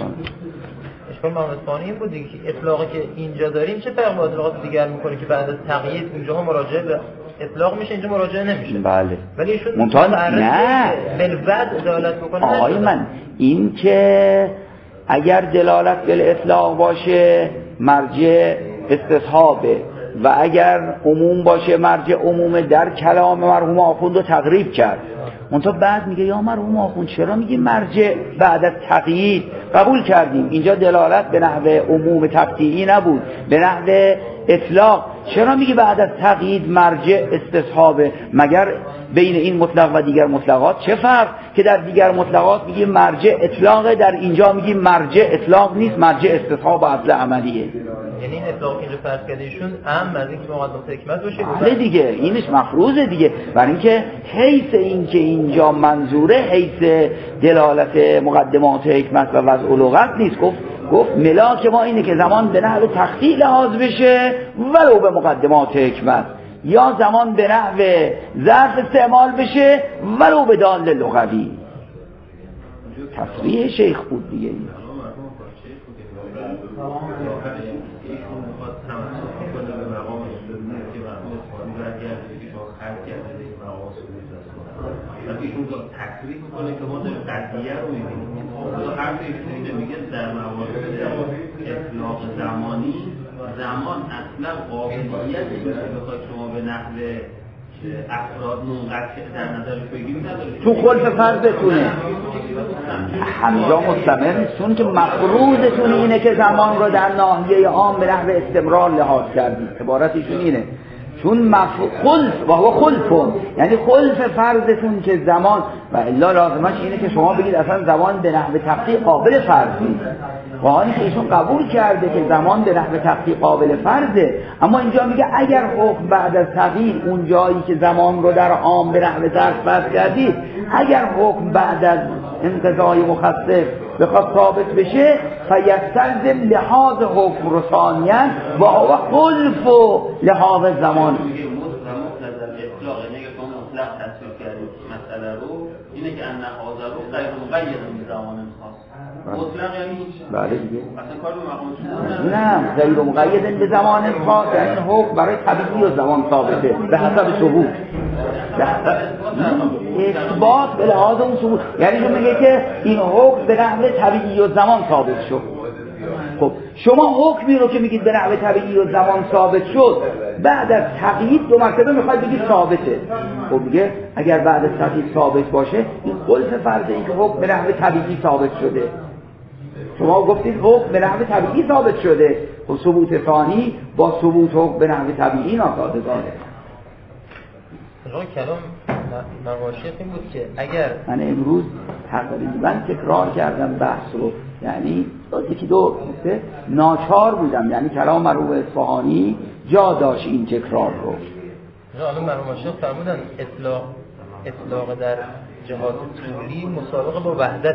اشکال مرحوم اصفهانی این بود دیگه، اطلاقی که اینجا داریم چه فرق با اطلاقات دیگر میکنه که بعد از تقیید اونجاها مراجعه به اطلاق میشه، اینجا مراجعه نمیشه. بله. ولی ایشون منتها نه بالوضع دلالت میکنه. آقای من این که اگر دلالت به اطلاق باشه مرجع استصحابه و اگر عموم باشه مرجع عمومه، در کلام مرحوم آخوند رو تقریب کرد. منتها بعد میگه یا مرحوم آخوند چرا میگی مرجع بعد از تقیید؟ قبول کردیم اینجا دلالت به نحو عموم تقطیعی نبود، به نحو اطلاق. چرا میگی بعد از تقیید مرجع استصحابه؟ مگر بین این مطلق و دیگر مطلقات چه فرق که در دیگر مطلقات میگی مرجع اطلاقه، در اینجا میگی مرجع اطلاق نیست، مرجع استصحاب و اصل عملیه. یعنی این اطلاق اینجا فرض کرده ایشون اهم از اینکه مقدمات حکمت باشه. بله دیگه اینش مفروضه دیگه، برای اینکه حیث اینکه اینجا منظوره حیث دلالت مقدمات حکمت و وضع لغت نیست. گفت گفت ملاک ما اینه که زمان به نحو تقطیع لحاظ بشه ولو به مقدمات حکمت، یا زمان به نحو ظرف استعمال بشه ولو به دال لغوی. تصریح شیخ بود دیگه این. ایشون میخواد تمسک کنه به مقام سلوک که مرحوم اصفهانی برگرده که شما خلق کرده به مقام سلوک دست کنه و ایشون تکریک میکنه که ما داریم قضیه رو میبینیم. حرف ایشون اینه، میگه در موارد اطلاق زمانی زمان اصلا قابلیت که بخواید شما به نحو افراد منقطع در نظرش بگیرید نداره. تو خلف فرضتونه همجا مستمر نیستون که مفروضتون اینه که زمان رو در ناحیه عام به نحو استمرار لحاظ کردید. عبارتشون اینه چون مفروض خلف و هو خلفون، یعنی خلف فرضتون که زمان و الا لازمش اینه که شما بگید اصلا زمان به نحو تحقیق قابل فرض نیست. و حالی که ایشون قبول کرده که زمان به نحو تحقیق قابل فرضه، اما اینجا میگه اگر حکم بعد از تغییر اون جایی که زمان رو در عام به نحو فرض فرض کردید، اگر حکم بعد از انقضای مخصص بخواد ثابت بشه فیستلزم لحاظ حکم رسانیان و هو خلف و لحاظ زمان. مطلق تصویر کردیم مسئله رو اینه که ان حاضر رو غیر مقید به زمان خاص. مطلق یعنی بله دیگه اصلا کار به مقام نه غیر مقید به زمان خاص، یعنی حکم برای طبیعی و زمان ثابته به حسب ثبوت. اثبات به لحاظ اون ثبوت، یعنی شما میگه که این حکم به نحو طبیعی و زمان ثابت شد. خب شما حکمی رو که میگید به نحو طبیعی و زمان ثابت شد، بعد از تقیید دو مرتبه میخواید بگید ثابته. خب میگه اگر بعد از تقیید ثابت باشه این خلف فرضه این که حکم به نحو طبیعی ثابت شده. شما گفتید حکم به نحو طبیعی ثابت شده، خب ثبوت ثانی با ثبوت حکم به نحو طبیعی ناسازگاره. راه کلام مقاشق این بود که اگر من امروز تقریبا تکرار کردم بحث رو، یعنی یکی دو نکته ناچار بودم، یعنی کلام مرحوم اصفهانی جا داشت این تکرار رو. حالا مرحوم مقاشق فرمودن اطلاق اطلاق در جهات طولی مسابقه با وحدت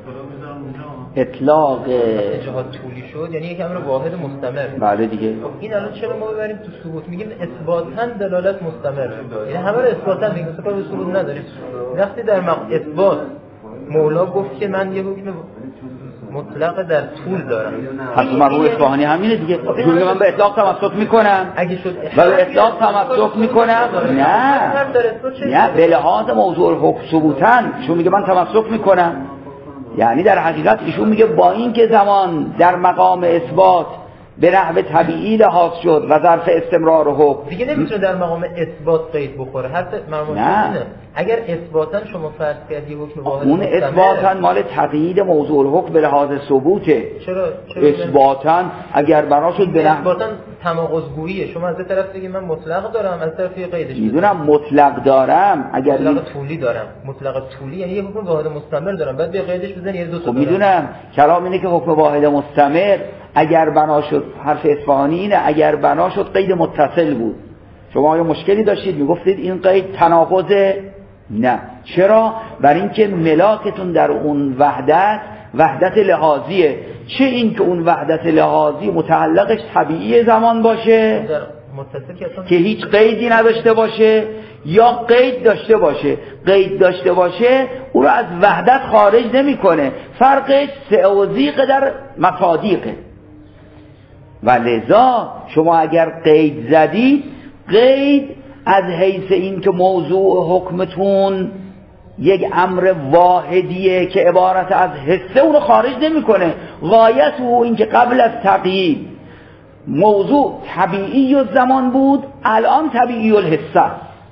اطلاق جهات طولی شد، یعنی یک امر واحد مستمر. بله دیگه. خب این الان چرا ما ببریم تو ثبوت میگیم اثباتاً دلالت مستمر، یعنی همه رو اثباتاً میگیم، اصلا به ثبوت نداریم. وقتی در مقام اثبات مولا گفت که من یه حکم مطلق در طول دارم، پس مرحوم اصفهانی همینه دیگه. چون من به اطلاق تمسک میکنم اگه شد و به اطلاق تمسک میکنم، نه نه به لحاظ موضوع حکم ثبوتاً چون میگه من تمسک میکنم، یعنی در حقیقت ایشون میگه با این که زمان در مقام اثبات به نحو طبیعی لحاظ شد و ظرف استمرار حکم دیگه نمیتونه در مقام اثبات قید بخوره. حتی نه اگر اثباتاً شما فرض کردی حکم واحد اون اثباتاً مال تقیید موضوع حکم به لحاظ ثبوته. چرا چرا اثباتاً اگر بنا شد به اثباتاً تناقض‌گوییه. شما از طرف دیگه من مطلق دارم، از طرف قیدش میدونم مطلق دارم، اگر مطلق طولی دارم، مطلق طولی یعنی یه حکم واحد مستمر دارم، بعد به قیدش بزنی یه دو تا. خب میدونم کلام اینه که حکم واحد مستمر اگر بنا شد، حرف اصفهانی اینه اگر بنا شد قید متصل بود. شما یه مشکلی داشتید میگفتید این قید تناقضه؟ نه. چرا؟ برای اینکه ملاکتون در اون وحدت وحدت لحاظیه، چه این که اون وحدت لحاظی متعلقش طبیعی زمان باشه که هیچ قیدی نداشته باشه، یا قید داشته باشه. قید داشته باشه او رو از وحدت خارج نمیکنه، فرقش سعوزیق در مصادیقه. و لذا شما اگر قید زدید، قید از حیث این که موضوع حکمتون یک امر واحدیه که عبارت از حصه اونو خارج نمیکنه. غایت او این که قبل از تقیید موضوع طبیعی و زمان بود، الان طبیعی الحصه.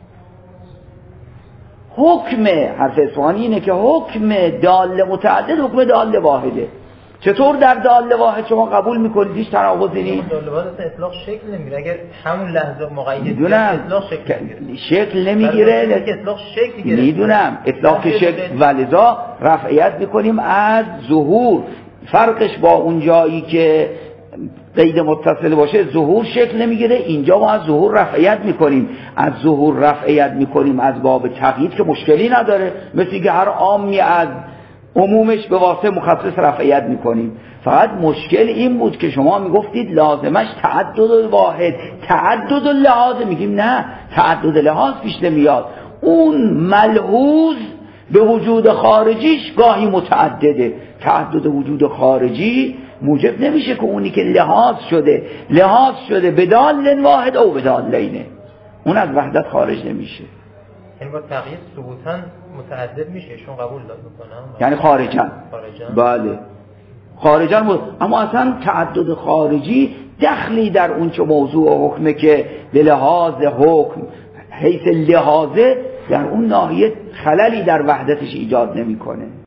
حکم حرف اصفهانی اینه که حکم دال متعدد حکم دال واحده. چطور در دال واحد شما قبول میکنید هیچ تناقضی نیست؟ دال واحد اصلا اطلاق شکل نمیگیره. اگر همون لحظه مقید اطلاق شکل شکل نمیگیره. اطلاق شکل گیره. میدونم اطلاق شکل، ولذا رفعیت میکنیم از ظهور. فرقش با اون جایی که قید متصل باشه ظهور شکل نمیگیره، اینجا ما از ظهور رفعیت میکنیم. از ظهور رفعیت میکنیم از باب تقیید که مشکلی نداره، مثل که هر عامی از عمومش به واسطه مخصص رفعیت میکنیم. فقط مشکل این بود که شما میگفتید لازمش تعدد واحد، تعدد لحاظ. میگیم نه، تعدد لحاظ پیش نمیاد. اون ملحوظ به وجود خارجیش گاهی متعدده. تعدد وجود خارجی موجب نمیشه که اونی که لحاظ شده لحاظ شده بدال واحد او بدال لینه، اون از وحدت خارج نمیشه. یعنی با تغییر ثبوتاً متعدد میشه، ایشون قبول میکنم یعنی خارجاً. خارجاً بله خارجاً بود. اما اصلا تعدد خارجی دخلی در اون چه موضوع حکمه که به لحاظ حکم حیث لحاظه در اون ناحیه خللی در وحدتش ایجاد نمیکنه.